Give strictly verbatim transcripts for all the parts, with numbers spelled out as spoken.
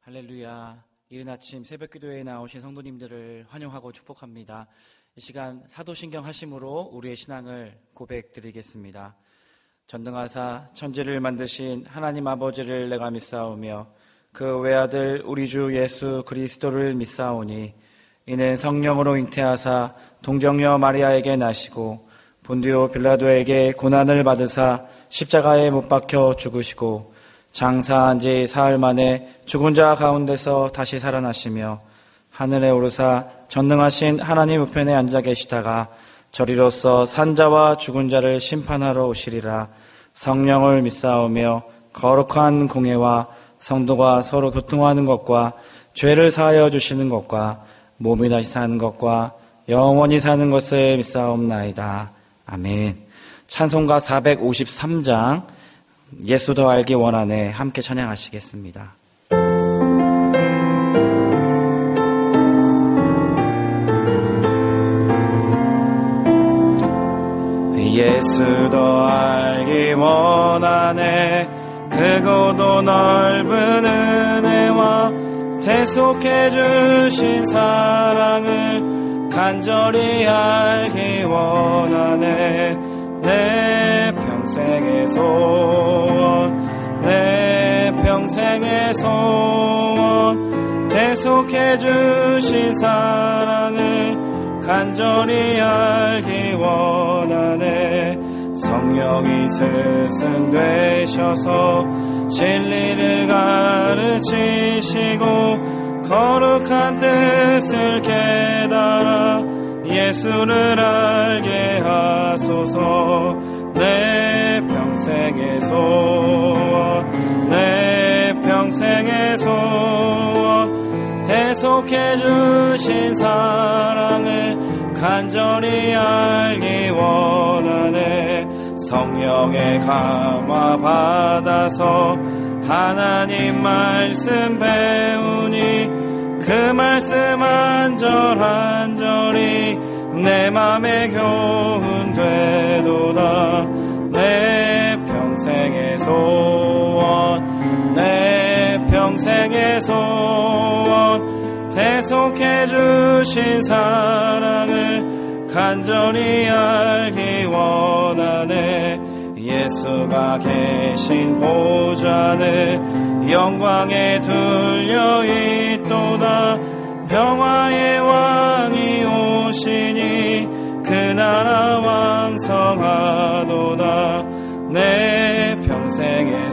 할렐루야. 이른 아침 새벽 기도에 나오신 성도님들을 환영하고 축복합니다. 이 시간 사도신경 하심으로 우리의 신앙을 고백드리겠습니다. 전능하사 천지를 만드신 하나님 아버지를 내가 믿사오며 그 외아들 우리 주 예수 그리스도를 믿사오니 이는 성령으로 잉태하사 동정녀 마리아에게 나시고 본디오 빌라도에게 고난을 받으사 십자가에 못 박혀 죽으시고 장사한 지 사흘 만에 죽은 자 가운데서 다시 살아나시며 하늘에 오르사 전능하신 하나님 우편에 앉아 계시다가 저리로서 산자와 죽은 자를 심판하러 오시리라. 성령을 믿사오며 거룩한 공예와 성도가 서로 교통하는 것과 죄를 사하여 주시는 것과 몸이 다시 사는 것과 영원히 사는 것을 믿사옵나이다. 아멘. 찬송가 사백오십삼 장 예수 더 알기 원하네 함께 찬양하시겠습니다. 예수 더 알기 원하네 크고도 넓은 은혜와 대속해 주신 사랑을 간절히 알기 원하네. 내 평생의 소원 내 평생의 소원 대속해 주신 사랑을 간절히 알기 원하네. 성령이 스승되셔서 진리를 가르치시고 거룩한 뜻을 깨달아 예수를 알게 하소서. 내 평생의 소원 내 평생의 소원 대속해 주신 사랑을 간절히 알기 원하네. 성령의 감화 받아서 하나님 말씀 배우니 그 말씀 한 절 한 절이 내 맘에 교훈 되도다. 내 평생의 소원 내 평생의 소원 대속해 주신 사랑을 간절히 알기 원하네. 예수가 계신 보좌는 영광에 둘려 있도다. 평화의 왕이 오시니 그 나라 왕성하도다. 내 평생의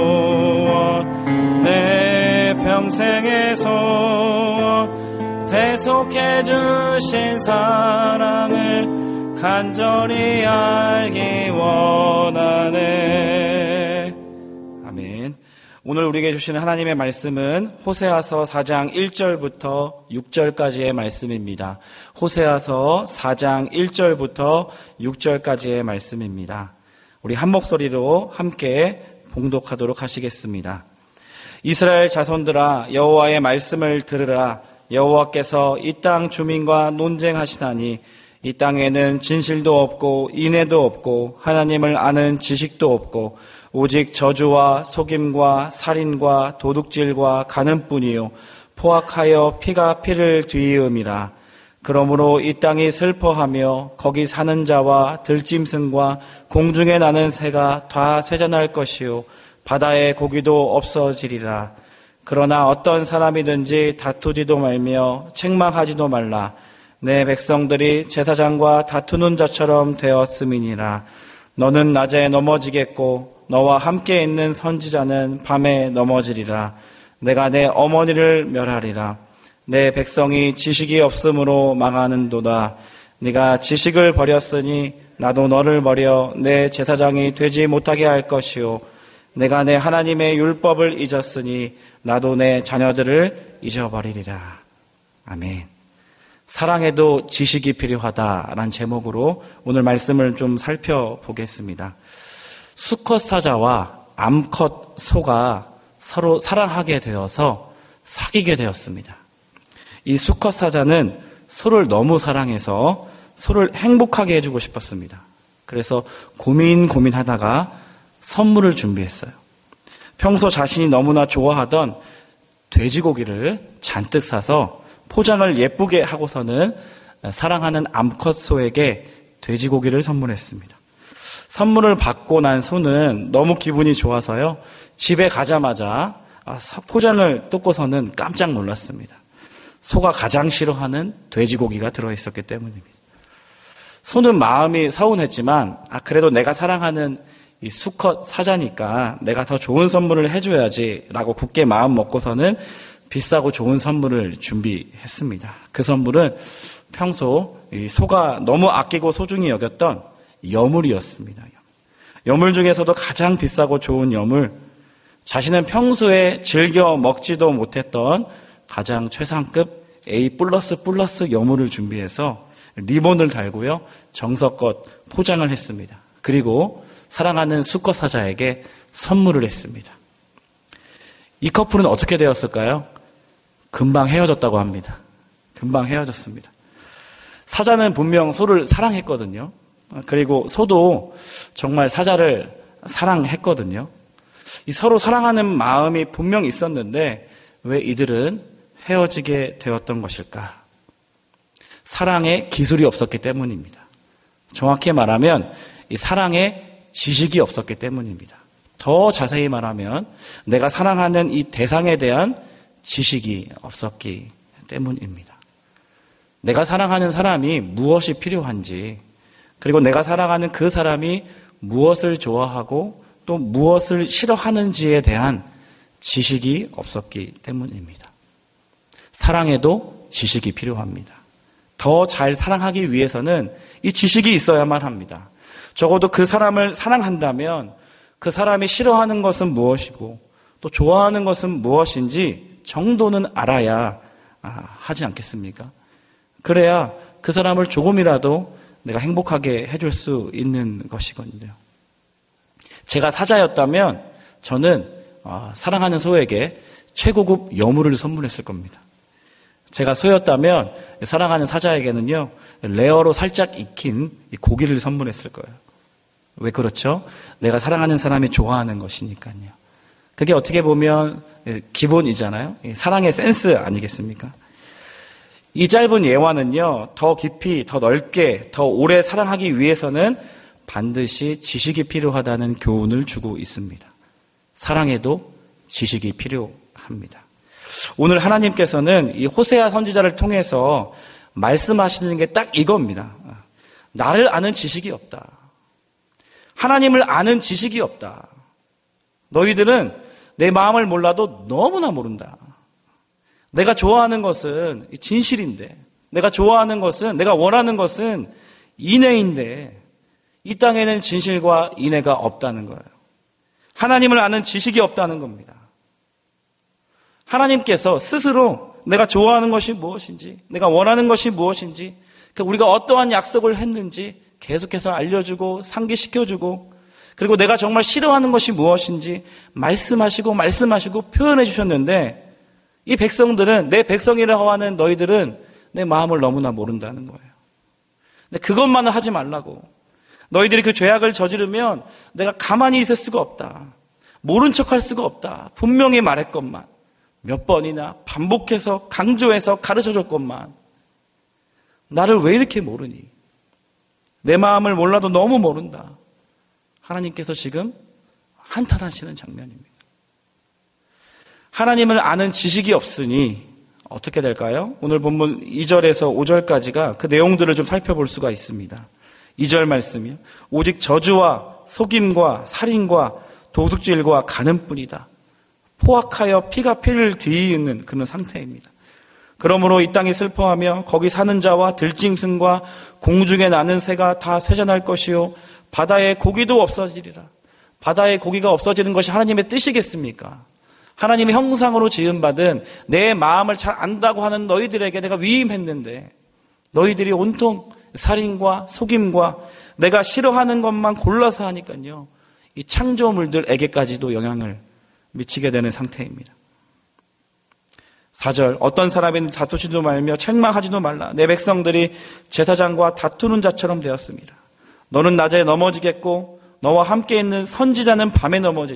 소원 내 평생의 소원 대속해 주신 사랑을 간절히 알기 원하네. 아멘. 오늘 우리에게 주시는 하나님의 말씀은 호세아서 사 장 일 절부터 육 절까지의 말씀입니다. 호세아서 사 장 일 절부터 육 절까지의 말씀입니다. 우리 한 목소리로 함께 봉독하도록 하시겠습니다. 이스라엘 자손들아 여호와의 말씀을 들으라. 여호와께서 이 땅 주민과 논쟁하시나니 이 땅에는 진실도 없고 인애도 없고 하나님을 아는 지식도 없고 오직 저주와 속임과 살인과 도둑질과 간음뿐이요 포악하여 피가 피를 뒤이음이라. 그러므로 이 땅이 슬퍼하며 거기 사는 자와 들짐승과 공중에 나는 새가 다 쇠잔할 것이요 바다의 고기도 없어지리라. 그러나 어떤 사람이든지 다투지도 말며 책망하지도 말라. 내 백성들이 제사장과 다투는 자처럼 되었음이니라. 너는 낮에 넘어지겠고 너와 함께 있는 선지자는 밤에 넘어지리라. 내가 내 어머니를 멸하리라. 내 백성이 지식이 없으므로 망하는도다. 네가 지식을 버렸으니 나도 너를 버려 내 제사장이 되지 못하게 할 것이요 내가 내 하나님의 율법을 잊었으니 나도 내 자녀들을 잊어버리리라. 아멘. 사랑에도 지식이 필요하다라는 제목으로 오늘 말씀을 좀 살펴보겠습니다. 수컷 사자와 암컷 소가 서로 사랑하게 되어서 사귀게 되었습니다. 이 수컷 사자는 소를 너무 사랑해서 소를 행복하게 해주고 싶었습니다. 그래서 고민 고민하다가 선물을 준비했어요. 평소 자신이 너무나 좋아하던 돼지고기를 잔뜩 사서 포장을 예쁘게 하고서는 사랑하는 암컷 소에게 돼지고기를 선물했습니다. 선물을 받고 난 소는 너무 기분이 좋아서요. 집에 가자마자 포장을 뜯고서는 깜짝 놀랐습니다. 소가 가장 싫어하는 돼지고기가 들어있었기 때문입니다. 소는 마음이 서운했지만 아 그래도 내가 사랑하는 이 수컷 사자니까 내가 더 좋은 선물을 해줘야지 라고 굳게 마음 먹고서는 비싸고 좋은 선물을 준비했습니다. 그 선물은 평소 이 소가 너무 아끼고 소중히 여겼던 여물이었습니다. 여물 중에서도 가장 비싸고 좋은 여물, 자신은 평소에 즐겨 먹지도 못했던 가장 최상급 A 플러스 플러스 여물을 준비해서 리본을 달고요. 정성껏 포장을 했습니다. 그리고 사랑하는 수컷 사자에게 선물을 했습니다. 이 커플은 어떻게 되었을까요? 금방 헤어졌다고 합니다. 금방 헤어졌습니다. 사자는 분명 소를 사랑했거든요. 그리고 소도 정말 사자를 사랑했거든요. 이 서로 사랑하는 마음이 분명 있었는데 왜 이들은 헤어지게 되었던 것일까? 사랑에 기술이 없었기 때문입니다. 정확히 말하면 이 사랑에 지식이 없었기 때문입니다. 더 자세히 말하면 내가 사랑하는 이 대상에 대한 지식이 없었기 때문입니다. 내가 사랑하는 사람이 무엇이 필요한지, 그리고 내가 사랑하는 그 사람이 무엇을 좋아하고 또 무엇을 싫어하는지에 대한 지식이 없었기 때문입니다. 사랑에도 지식이 필요합니다. 더 잘 사랑하기 위해서는 이 지식이 있어야만 합니다. 적어도 그 사람을 사랑한다면 그 사람이 싫어하는 것은 무엇이고 또 좋아하는 것은 무엇인지 정도는 알아야 하지 않겠습니까? 그래야 그 사람을 조금이라도 내가 행복하게 해줄 수 있는 것이거든요. 제가 사자였다면 저는 사랑하는 소에게 최고급 여물을 선물했을 겁니다. 제가 소였다면 사랑하는 사자에게는요, 레어로 살짝 익힌 고기를 선물했을 거예요. 왜 그렇죠? 내가 사랑하는 사람이 좋아하는 것이니까요. 그게 어떻게 보면 기본이잖아요. 사랑의 센스 아니겠습니까? 이 짧은 예화는요, 더 깊이, 더 넓게, 더 오래 사랑하기 위해서는 반드시 지식이 필요하다는 교훈을 주고 있습니다. 사랑에도 지식이 필요합니다. 오늘 하나님께서는 이 호세아 선지자를 통해서 말씀하시는 게 딱 이겁니다. 나를 아는 지식이 없다. 하나님을 아는 지식이 없다. 너희들은 내 마음을 몰라도 너무나 모른다. 내가 좋아하는 것은 진실인데, 내가 좋아하는 것은, 내가 원하는 것은 인애인데, 이 땅에는 진실과 인애가 없다는 거예요. 하나님을 아는 지식이 없다는 겁니다. 하나님께서 스스로 내가 좋아하는 것이 무엇인지, 내가 원하는 것이 무엇인지, 우리가 어떠한 약속을 했는지 계속해서 알려주고 상기시켜주고, 그리고 내가 정말 싫어하는 것이 무엇인지 말씀하시고 말씀하시고 표현해 주셨는데, 이 백성들은, 내 백성이라고 하는 너희들은 내 마음을 너무나 모른다는 거예요. 근데 그것만은 하지 말라고. 너희들이 그 죄악을 저지르면 내가 가만히 있을 수가 없다. 모른 척할 수가 없다. 분명히 말했건만, 몇 번이나 반복해서 강조해서 가르쳐줬건만, 나를 왜 이렇게 모르니? 내 마음을 몰라도 너무 모른다. 하나님께서 지금 한탄하시는 장면입니다. 하나님을 아는 지식이 없으니 어떻게 될까요? 오늘 본문 이 절에서 오 절까지가 그 내용들을 좀 살펴볼 수가 있습니다. 이 절 말씀이요. 오직 저주와 속임과 살인과 도둑질과 간음뿐이다. 포악하여 피가 피를 뒤이는 그런 상태입니다. 그러므로 이 땅이 슬퍼하며 거기 사는 자와 들짐승과 공중에 나는 새가 다 쇠잔할 것이요 바다의 고기도 없어지리라. 바다의 고기가 없어지는 것이 하나님의 뜻이겠습니까? 하나님의 형상으로 지음받은 내 마음을 잘 안다고 하는 너희들에게 내가 위임했는데, 너희들이 온통 살인과 속임과 내가 싫어하는 것만 골라서 하니까요, 이 창조물들에게까지도 영향을 미치게 되는 상태입니다. 사 절, 어떤 사람은 다투지도 말며 책망하지도 말라. 내 백성들이 제사장과 다투는 자처럼 되었습니다. 너는 낮에 넘어지겠고 너와 함께 있는 선지자는 밤에 넘어지니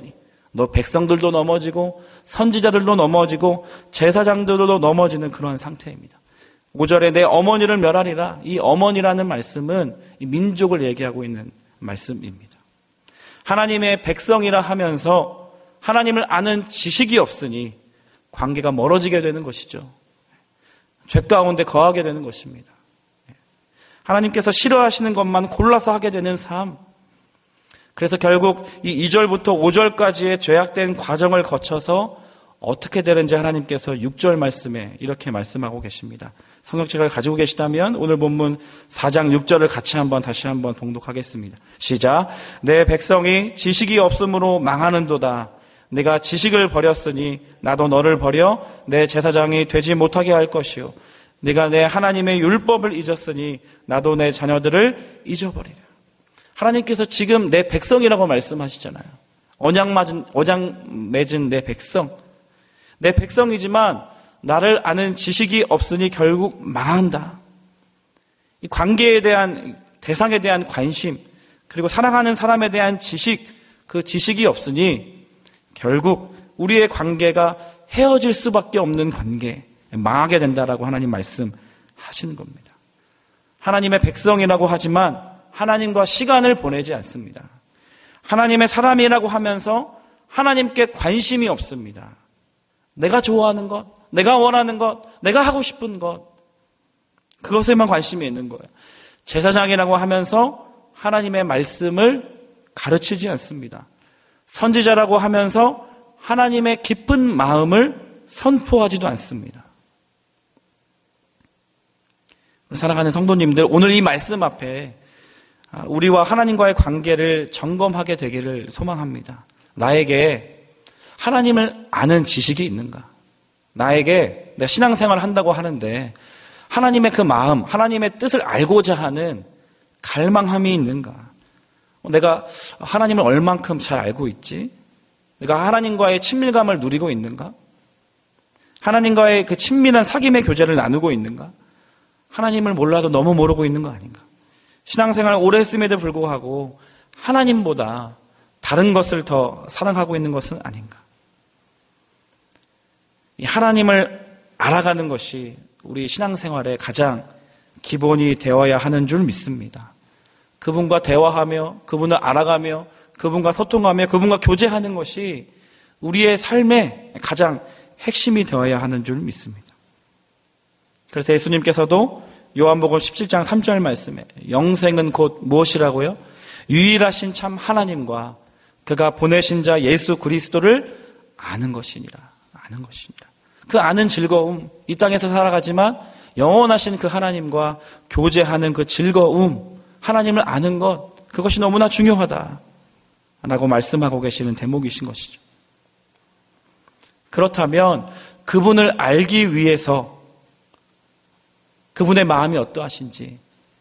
너 백성들도 넘어지고 선지자들도 넘어지고 제사장들도 넘어지는 그런 상태입니다. 오 절에 내 어머니를 멸하리라. 이 어머니라는 말씀은 이 민족을 얘기하고 있는 말씀입니다. 하나님의 백성이라 하면서 하나님을 아는 지식이 없으니 관계가 멀어지게 되는 것이죠. 죄 가운데 거하게 되는 것입니다. 하나님께서 싫어하시는 것만 골라서 하게 되는 삶. 그래서 결국 이 이 절부터 오 절까지의 죄악된 과정을 거쳐서 어떻게 되는지 하나님께서 육 절 말씀에 이렇게 말씀하고 계십니다. 성경책을 가지고 계시다면 오늘 본문 사 장 육 절을 같이 한번 다시 한번 봉독하겠습니다. 시작. 내 백성이 지식이 없으므로 망하는도다. 내가 지식을 버렸으니 나도 너를 버려 내 제사장이 되지 못하게 할 것이요. 네가 내 하나님의 율법을 잊었으니 나도 내 자녀들을 잊어버리라. 하나님께서 지금 내 백성이라고 말씀하시잖아요. 언약 맺은, 언약 맺은 내 백성. 내 백성이지만 나를 아는 지식이 없으니 결국 망한다. 이 관계에 대한, 대상에 대한 관심, 그리고 사랑하는 사람에 대한 지식, 그 지식이 없으니 결국 우리의 관계가 헤어질 수밖에 없는 관계, 망하게 된다라고 하나님 말씀하시는 겁니다. 하나님의 백성이라고 하지만 하나님과 시간을 보내지 않습니다. 하나님의 사람이라고 하면서 하나님께 관심이 없습니다. 내가 좋아하는 것, 내가 원하는 것, 내가 하고 싶은 것, 그것에만 관심이 있는 거예요. 제사장이라고 하면서 하나님의 말씀을 가르치지 않습니다. 선지자라고 하면서 하나님의 깊은 마음을 선포하지도 않습니다. 사랑하는 성도님들, 오늘 이 말씀 앞에 우리와 하나님과의 관계를 점검하게 되기를 소망합니다. 나에게 하나님을 아는 지식이 있는가? 나에게 내가 신앙생활을 한다고 하는데 하나님의 그 마음, 하나님의 뜻을 알고자 하는 갈망함이 있는가? 내가 하나님을 얼만큼 잘 알고 있지? 내가 하나님과의 친밀감을 누리고 있는가? 하나님과의 그 친밀한 사귐의 교제를 나누고 있는가? 하나님을 몰라도 너무 모르고 있는 거 아닌가? 신앙생활을 오래 했음에도 불구하고 하나님보다 다른 것을 더 사랑하고 있는 것은 아닌가? 이 하나님을 알아가는 것이 우리 신앙생활의 가장 기본이 되어야 하는 줄 믿습니다. 그분과 대화하며 그분을 알아가며 그분과 소통하며 그분과 교제하는 것이 우리의 삶의 가장 핵심이 되어야 하는 줄 믿습니다. 그래서 예수님께서도 요한복음 십칠 장 삼 절 말씀에 영생은 곧 무엇이라고요? 유일하신 참 하나님과 그가 보내신 자 예수 그리스도를 아는 것이니라. 아는 것이니라. 그 아는 즐거움, 이 땅에서 살아가지만 영원하신 그 하나님과 교제하는 그 즐거움, 하나님을 아는 것, 그것이 너무나 중요하다 라고 말씀하고 계시는 대목이신 것이죠. 그렇다면 그분을 알기 위해서 그분의 마음이 어떠하신지,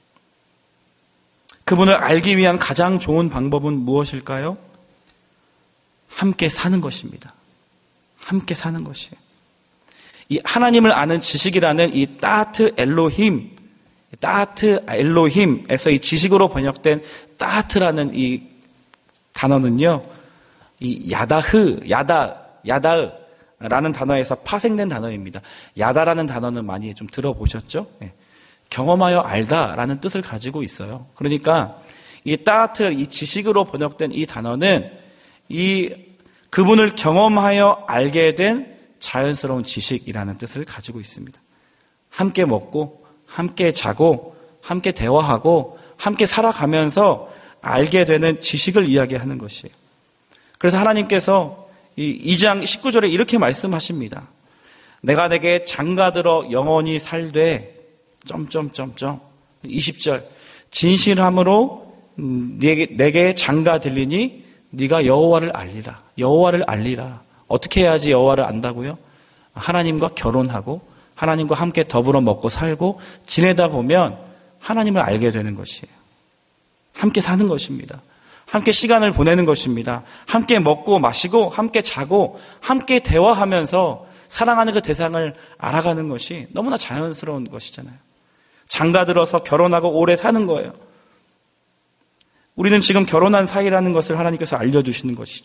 그분을 알기 위한 가장 좋은 방법은 무엇일까요? 함께 사는 것입니다. 함께 사는 것이에요. 이 하나님을 아는 지식이라는 이 따트 엘로힘, 따트 엘로힘에서 이 지식으로 번역된 따트라는 이 단어는요, 이 야다흐, 야다, 야다라는 단어에서 파생된 단어입니다. 야다라는 단어는 많이 좀 들어보셨죠? 네. 경험하여 알다라는 뜻을 가지고 있어요. 그러니까 이 따트, 이 지식으로 번역된 이 단어는 이 그분을 경험하여 알게 된 자연스러운 지식이라는 뜻을 가지고 있습니다. 함께 먹고, 함께 자고, 함께 대화하고, 함께 살아가면서 알게 되는 지식을 이야기하는 것이에요. 그래서 하나님께서 이 이 장 십구 절에 이렇게 말씀하십니다. 내가 내게 장가들어 영원히 살되 점점점점 이십 절 진실함으로 내게, 내게 장가 들리니 네가 여호와를 알리라. 여호와를 알리라. 어떻게 해야지 여호와를 안다고요? 하나님과 결혼하고 하나님과 함께 더불어 먹고 살고 지내다 보면 하나님을 알게 되는 것이에요. 함께 사는 것입니다. 함께 시간을 보내는 것입니다. 함께 먹고 마시고 함께 자고 함께 대화하면서 사랑하는 그 대상을 알아가는 것이 너무나 자연스러운 것이잖아요. 장가들어서 결혼하고 오래 사는 거예요. 우리는 지금 결혼한 사이라는 것을 하나님께서 알려주시는 것이죠.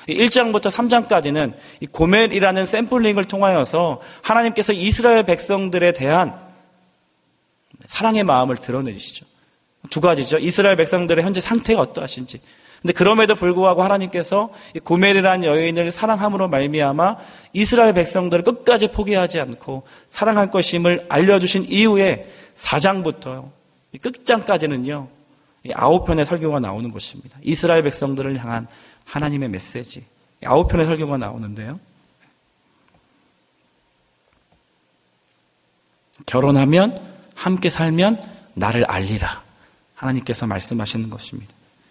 일 장부터 삼 장까지는 이 고멜이라는 샘플링을 통하여서 하나님께서 이스라엘 백성들에 대한 사랑의 마음을 드러내시죠. 두 가지죠. 이스라엘 백성들의 현재 상태가 어떠하신지. 근데 그럼에도 불구하고 하나님께서 이 고멜이라는 여인을 사랑함으로 말미암아 이스라엘 백성들을 끝까지 포기하지 않고 사랑할 것임을 알려주신 이후에 사 장부터 끝장까지는요, 이 아홉 편의 설교가 나오는 것입니다. 이스라엘 백성들을 향한 하나님의 메시지. 아홉 편의 설교가 나오는데요. 결혼하면, 함께 살면 나를 알리라. 하나님께서 말씀하시는 것입니다.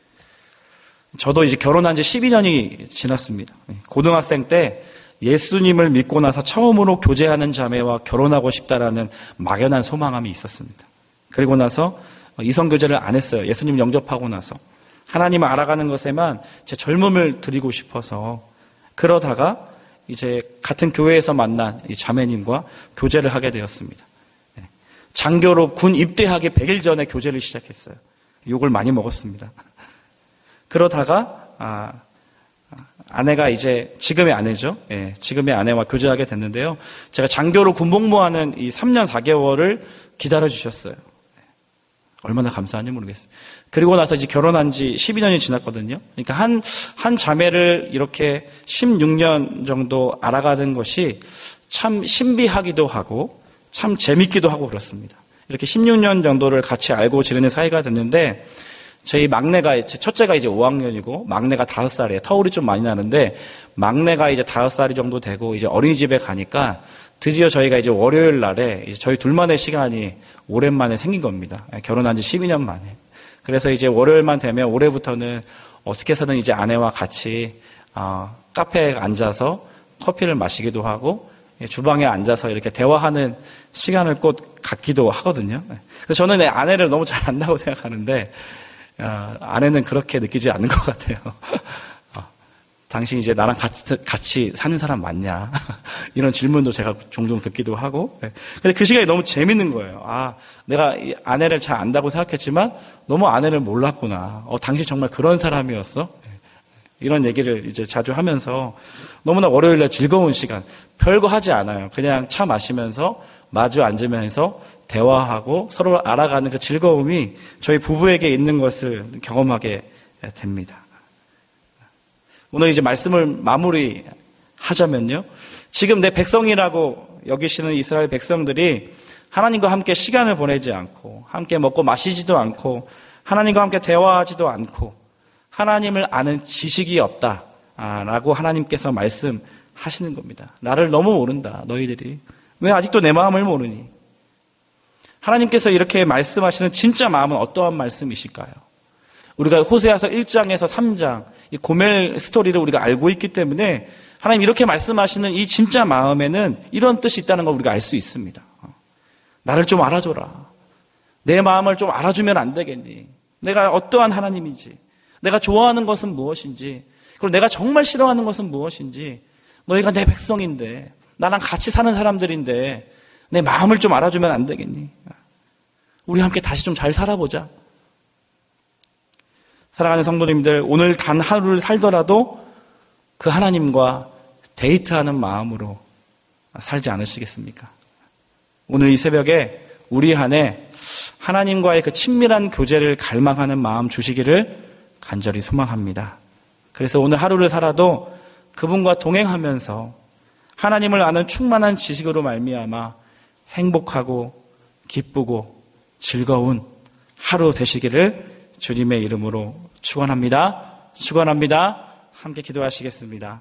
저도 이제 결혼한 지 십이 년이 지났습니다. 고등학생 때 예수님을 믿고 나서 처음으로 교제하는 자매와 결혼하고 싶다라는 막연한 소망함이 있었습니다. 그리고 나서 이성교제를 안 했어요. 예수님 영접하고 나서. 하나님을 알아가는 것에만 제 젊음을 드리고 싶어서 그러다가 이제 같은 교회에서 만난 이 자매님과 교제를 하게 되었습니다. 장교로 군 입대하기 백 일 전에 교제를 시작했어요. 욕을 많이 먹었습니다. 그러다가 아, 아내가 이제 지금의 아내죠. 예, 지금의 아내와 교제하게 됐는데요. 제가 장교로 군복무하는 이 삼 년 사 개월을 기다려 주셨어요. 얼마나 감사한지 모르겠어요. 그리고 나서 이제 결혼한 지 십이 년이 지났거든요. 그러니까 한, 한 자매를 이렇게 십육 년 정도 알아가는 것이 참 신비하기도 하고 참 재밌기도 하고 그렇습니다. 이렇게 십육 년 정도를 같이 알고 지내는 사이가 됐는데 저희 막내가, 첫째가 이제 오 학년이고 막내가 다섯 살이에요. 터울이 좀 많이 나는데 막내가 이제 다섯 살이 정도 되고 이제 어린이집에 가니까 드디어 저희가 이제 월요일 날에 이제 저희 둘만의 시간이 오랜만에 생긴 겁니다. 결혼한 지 십이 년 만에. 그래서 이제 월요일만 되면 올해부터는 어떻게 해서든 이제 아내와 같이 어, 카페에 앉아서 커피를 마시기도 하고 주방에 앉아서 이렇게 대화하는 시간을 꼭 갖기도 하거든요. 그래서 저는 내 아내를 너무 잘 안다고 생각하는데 어, 아내는 그렇게 느끼지 않는 것 같아요. 어, 당신 이제 나랑 같이, 같이 사는 사람 맞냐? 이런 질문도 제가 종종 듣기도 하고. 네. 근데 그 시간이 너무 재밌는 거예요. 아, 내가 이 아내를 잘 안다고 생각했지만 너무 아내를 몰랐구나. 어, 당신 정말 그런 사람이었어? 네. 이런 얘기를 이제 자주 하면서 너무나 월요일날 즐거운 시간. 별거 하지 않아요. 그냥 차 마시면서 마주 앉으면서 대화하고 서로 알아가는 그 즐거움이 저희 부부에게 있는 것을 경험하게 됩니다. 오늘 이제 말씀을 마무리하자면요. 지금 내 백성이라고 여기시는 이스라엘 백성들이 하나님과 함께 시간을 보내지 않고 함께 먹고 마시지도 않고 하나님과 함께 대화하지도 않고 하나님을 아는 지식이 없다라고 하나님께서 말씀하시는 겁니다. 나를 너무 모른다 너희들이. 왜 아직도 내 마음을 모르니? 하나님께서 이렇게 말씀하시는 진짜 마음은 어떠한 말씀이실까요? 우리가 호세아서 일 장에서 삼 장 이 고멜 스토리를 우리가 알고 있기 때문에 하나님 이렇게 말씀하시는 이 진짜 마음에는 이런 뜻이 있다는 걸 우리가 알 수 있습니다. 나를 좀 알아줘라. 내 마음을 좀 알아주면 안 되겠니? 내가 어떠한 하나님인지, 내가 좋아하는 것은 무엇인지, 그리고 내가 정말 싫어하는 것은 무엇인지, 너희가 내 백성인데 나랑 같이 사는 사람들인데 내 마음을 좀 알아주면 안 되겠니? 우리 함께 다시 좀 잘 살아보자. 사랑하는 성도님들, 오늘 단 하루를 살더라도 그 하나님과 데이트하는 마음으로 살지 않으시겠습니까? 오늘 이 새벽에 우리 안에 하나님과의 그 친밀한 교제를 갈망하는 마음 주시기를 간절히 소망합니다. 그래서 오늘 하루를 살아도 그분과 동행하면서 하나님을 아는 충만한 지식으로 말미암아 행복하고 기쁘고 즐거운 하루 되시기를 주님의 이름으로 축원합니다. 축원합니다. 함께 기도하시겠습니다.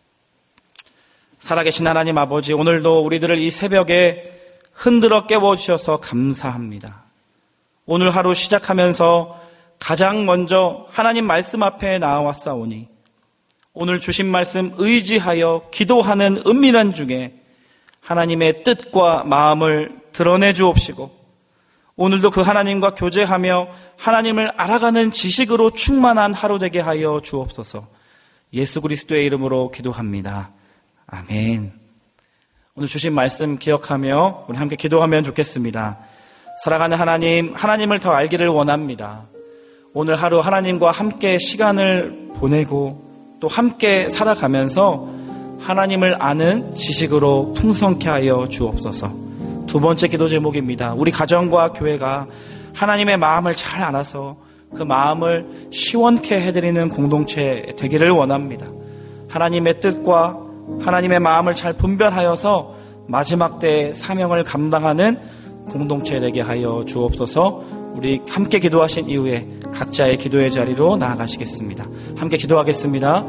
살아계신 하나님 아버지, 오늘도 우리들을 이 새벽에 흔들어 깨워주셔서 감사합니다. 오늘 하루 시작하면서 가장 먼저 하나님 말씀 앞에 나와왔사오니 오늘 주신 말씀 의지하여 기도하는 은밀한 중에 하나님의 뜻과 마음을 드러내 주옵시고 오늘도 그 하나님과 교제하며 하나님을 알아가는 지식으로 충만한 하루 되게 하여 주옵소서. 예수 그리스도의 이름으로 기도합니다. 아멘. 오늘 주신 말씀 기억하며 우리 함께 기도하면 좋겠습니다. 사랑하는 하나님, 하나님을 더 알기를 원합니다. 오늘 하루 하나님과 함께 시간을 보내고 또 함께 살아가면서 하나님을 아는 지식으로 풍성케 하여 주옵소서. 두 번째 기도 제목입니다. 우리 가정과 교회가 하나님의 마음을 잘 알아서 그 마음을 시원케 해드리는 공동체 되기를 원합니다. 하나님의 뜻과 하나님의 마음을 잘 분별하여서 마지막 때의 사명을 감당하는 공동체 되게 하여 주옵소서. 우리 함께 기도하신 이후에 각자의 기도의 자리로 나아가시겠습니다. 함께 기도하겠습니다.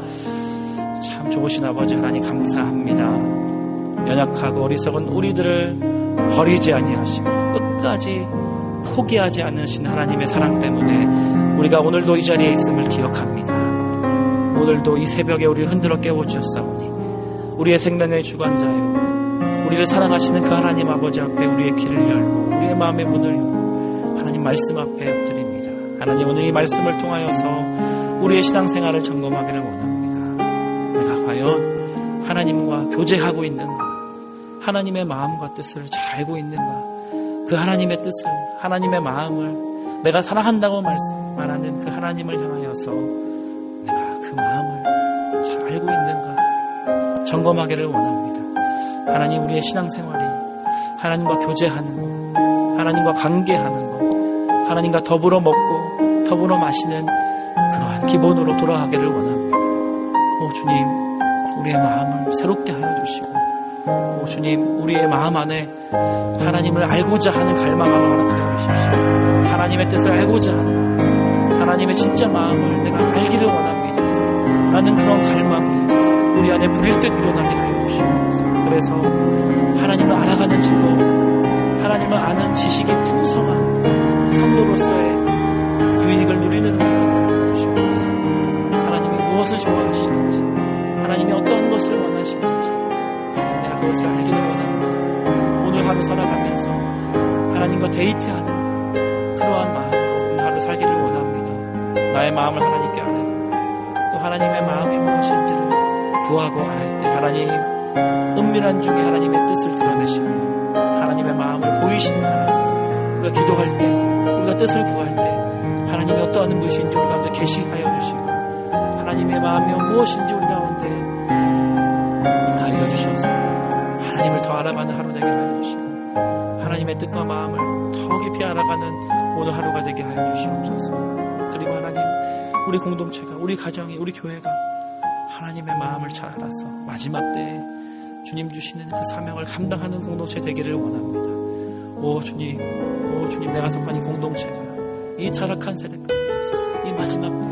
참 좋으신 아버지 하나님 감사합니다. 연약하고 어리석은 우리들을 버리지 아니하시고 끝까지 포기하지 않으신 하나님의 사랑 때문에 우리가 오늘도 이 자리에 있음을 기억합니다. 오늘도 이 새벽에 우리를 흔들어 깨워주셨사오니 우리의 생명의 주관자요, 우리를 사랑하시는 그 하나님 아버지 앞에 우리의 길을 열고 우리의 마음의 문을 열고 하나님 말씀 앞에 엎드립니다. 하나님 오늘 이 말씀을 통하여서 우리의 신앙생활을 점검하기를 원합니다. 내가 과연 하나님과 교제하고 있는가, 하나님의 마음과 뜻을 잘 알고 있는가, 그 하나님의 뜻을, 하나님의 마음을 내가 사랑한다고 말씀, 말하는 그 하나님을 향하여서 내가 그 마음을 잘 알고 있는가 점검하기를 원합니다. 하나님 우리의 신앙생활이 하나님과 교제하는 것, 하나님과 관계하는 것, 하나님과 더불어 먹고 더불어 마시는 그러한 기본으로 돌아가기를 원합니다. 오 주님, 우리의 마음을 새롭게 하여 주시고, 오 주님, 우리의 마음 안에 하나님을 알고자 하는 갈망함을 허락하여 주십시오. 하나님의 뜻을 알고자 하는, 하나님의 진짜 마음을 내가 알기를 원합니다 라는 그런 갈망이 우리 안에 불일 듯 일어나게 하여 주시옵소서. 그래서 하나님을 알아가는 즐거움, 하나님을 아는 지식이 풍성한 성도로서의 유익을 누리는 하나님을 하여 주시옵소서. 하나님이 무엇을 좋아하시는지, 하나님이 어떤 것을 원하시는지 내가 그것을 알기를 원합니다. 오늘 하루 살아가면서 하나님과 데이트하는 그러한 마음으로 오늘 하루 살기를 원합니다. 나의 마음을 하나님께 아뢰고 또 하나님의 마음이 무엇인지를 구하고 알 때 하나님 은밀한 중에 하나님의 뜻을 드러내시며 하나님의 마음을 보이시는 하나님, 우리가 기도할 때, 우리가 뜻을 구할 때 하나님이 어떠한 무엇인지 우리 가운데 계시하여 주시고 하나님의 마음이 무엇인지 우리 가운데 알려주셔서 하나님을 더 알아가는 하루 되게 하여 주시고 하나님의 뜻과 마음을 더 깊이 알아가는 오늘 하루가 되게 하여 주시옵소서. 그리고 하나님, 우리 공동체가, 우리 가정이, 우리 교회가 하나님의 마음을 잘 알아서 마지막 때에 주님 주시는 그 사명을 감당하는 공동체 되기를 원합니다. 오 주님, 오 주님, 내가 속한 이 공동체가 이 타락한 세대 가운데서 이 마지막 때